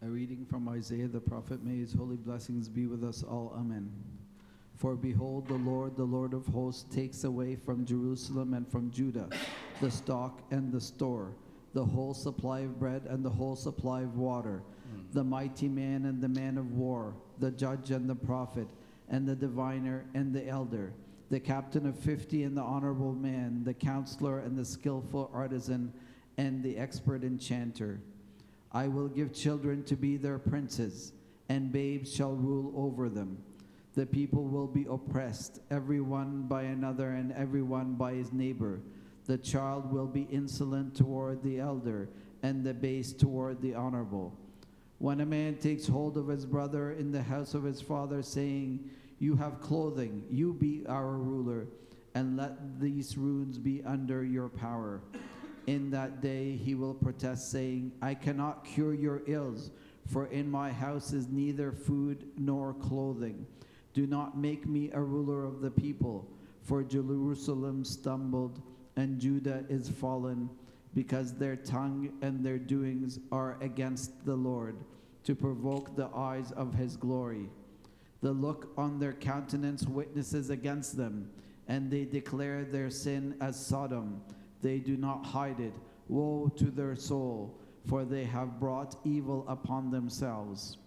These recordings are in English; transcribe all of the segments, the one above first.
A reading from Isaiah the prophet. May his holy blessings be with us all. Amen. For behold, the Lord of hosts, takes away from Jerusalem and from Judah the stock and the store, the whole supply of bread and the whole supply of water, the mighty man and the man of war, the judge and the prophet, and the diviner and the elder, the captain of 50 and the honorable man, the counselor and the skillful artisan, and the expert enchanter. I will give children to be their princes, and babes shall rule over them. The people will be oppressed, everyone by another and everyone by his neighbor. The child will be insolent toward the elder, and the base toward the honorable. When a man takes hold of his brother in the house of his father, saying, "You have clothing, you be our ruler, and let these ruins be under your power." In that day he will protest, saying, "I cannot cure your ills, for in my house is neither food nor clothing. Do not make me a ruler of the people, for Jerusalem stumbled and Judah is fallen, because their tongue and their doings are against the Lord, to provoke the eyes of his glory. The look on their countenance witnesses against them, and they declare their sin as Sodom. They do not hide it. Woe to their soul, for they have brought evil upon themselves.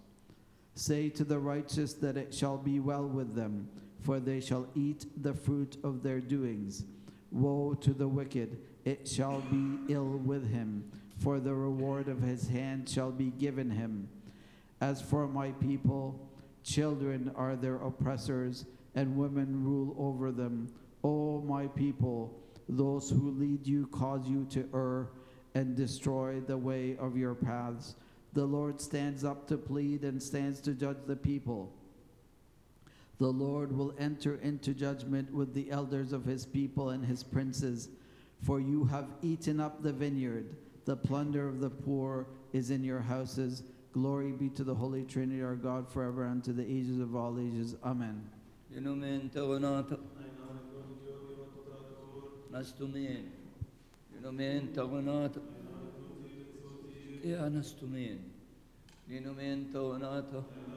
Say to the righteous that it shall be well with them, for they shall eat the fruit of their doings. Woe to the wicked, it shall be ill with him, for the reward of his hand shall be given him. As for my people, children are their oppressors, and women rule over them. O my people, those who lead you cause you to err and destroy the way of your paths. The Lord stands up to plead and stands to judge the people. The Lord will enter into judgment with the elders of his people and his princes. For you have eaten up the vineyard. The plunder of the poor is in your houses. Glory be to the Holy Trinity, our God, forever and to the ages of all ages. Amen. Nastumin. Ninumen tagonata. Ya nastumin. Ninumen tagonata.